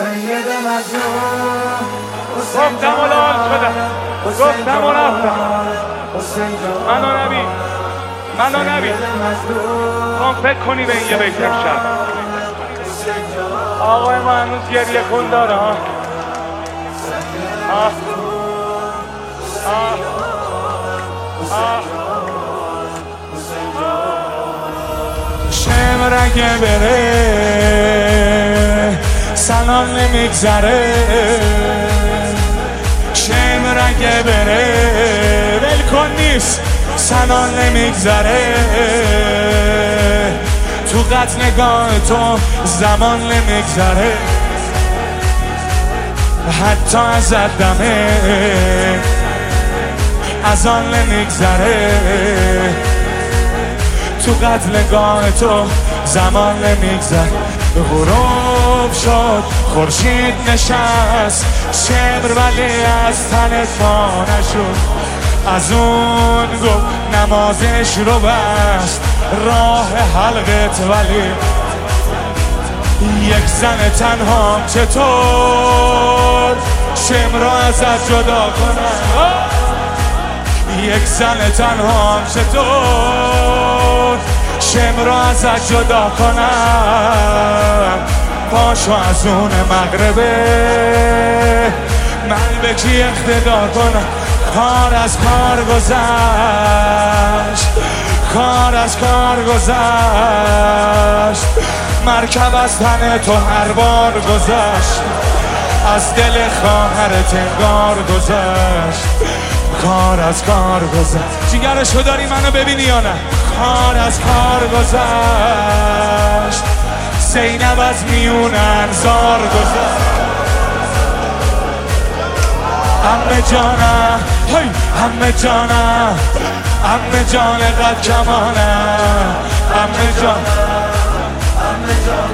سید مظلوم گفتم و لال شدم، گفتم و رفتم. منو نبی کن فکر کنی به این یه بیت امشب. آقای ما هنوز گریه کن داره ها. شمر اگه بره سلام نمیگذره، شمر اگه بره ولکن نیست سلام نمیگذره، تو قطع نگاه تو زمان نمیگذره، حتی از دمه از آن نمیگذره، تو قتل نگاه تو زمان نمیگذره. غروب شد خورشید نشست، شمر ولی از تنت پا نشد، از اون گفت نمازش رو بست، راه حلقت ولی یک زن تنها چطور شمر رو ازت جدا کنم، یک زن تنها چطور شمر رو ازت جدا کنم، پاشو از اون مغربه من به کی اقتدا کنم، کار از کار گذشت، کار از کار گذشت، مرکب از تن تو هر بار گذشت، از دل خواهرت انگار گذشت، کار از کار گذشت. جیگرشو داری منو ببینی یا نه؟ کار از کار گذشت، زینب از میون انظار گذشت، عمه جانم هی عمه جانم، عمه جان قد کمانم، عمه جان، عمه جان